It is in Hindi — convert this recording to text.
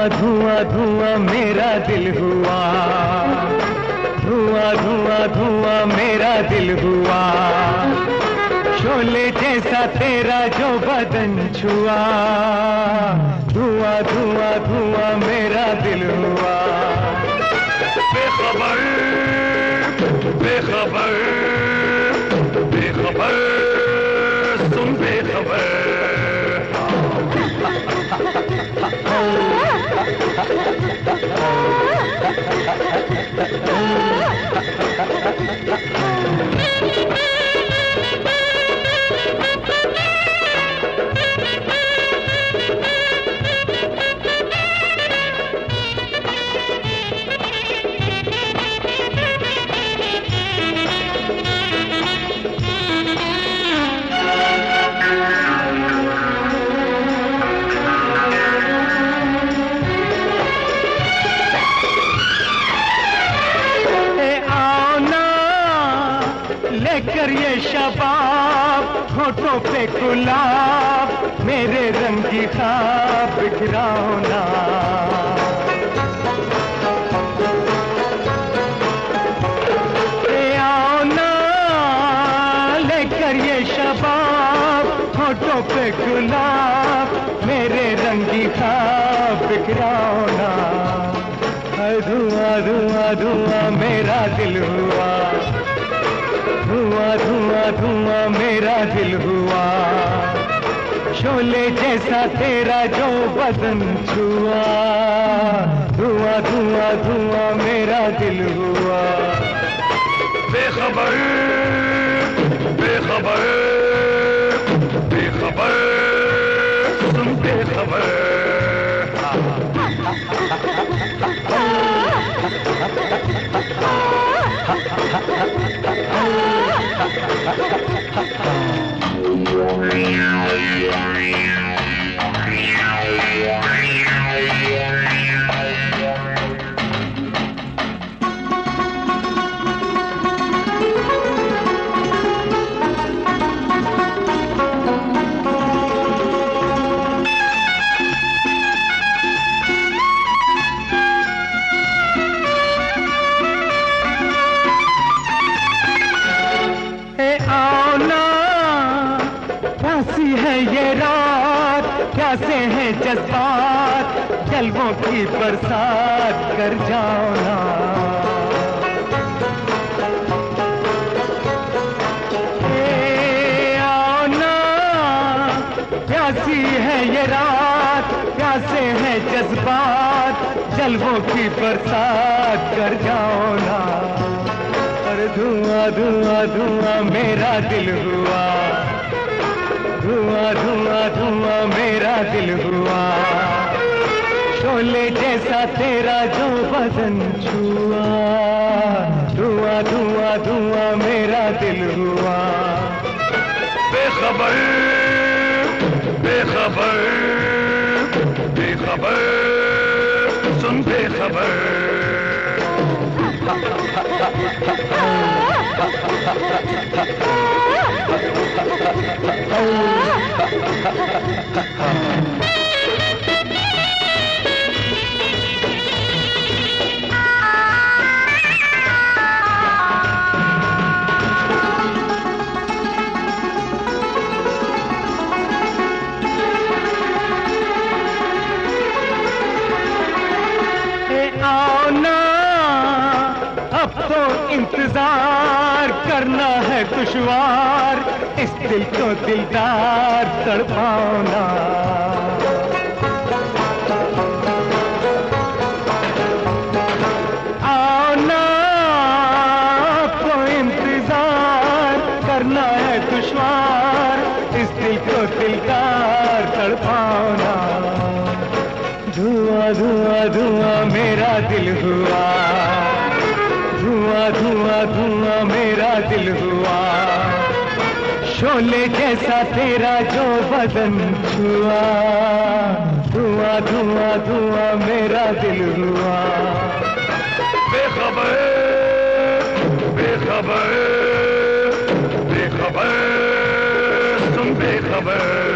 धुआं धुआं धुआं मेरा दिल हुआ, धुआं धुआं धुआं मेरा दिल हुआ, शोले जैसा तेरा जो बदन छुआ, धुआं धुआं धुआं मेरा दिल हुआ। बेखबर बेखबर बेखबर सुन बेखबर, लेकर ये शबाब होठों पे गुलाब, मेरे रंग की ख्वाब बिखराओ ना। आओ ना लेकर ये शबाब होठों पे गुलाब, मेरे रंग की ख्वाब बिखराओ ना। धुआं धुआं धुआं मेरा दिल हुआ, धुआं धुआं धुआं मेरा दिल हुआ, शोले जैसा तेरा जो बदन छुआ, धुआं धुआं धुआं मेरा दिल हुआ। बेखबर बेखबर बेखबर सुन बेखबर, कैसी है ये रात, कैसे हैं जज्बात, जलवों की बरसात कर जाओ ना। आओ ना, कैसी है ये रात, कैसे हैं जज्बात, जलवों की बरसात कर जाओ ना। और धुआं धुआं धुआं मेरा दिल हुआ, धुआं धुआं धुआं मेरा दिल हुआ, शोले जैसा तेरा जो बदन छुआ, धुआं धुआं धुआं मेरा दिल हुआ। बेखबर बेखबर बेखबर सुन बेखबर, आओ ना, अब तो इंतजार करना है दुश्वार, इस दिल को दिलदार तड़पाओ ना। आओ ना, अब तो इंतजार करना है दुश्वार, इस दिल को दिलदार तड़पाओ ना। धुआं धुआं धुआं मेरा दिल हुआ, धुआं धुआं धुआं मेरा दिल हुआ, शोले जैसा तेरा जो बदन छुआ, धुआं धुआं धुआं मेरा दिल हुआ। बेखबर बेखबर बेखबर सुन बेखबर,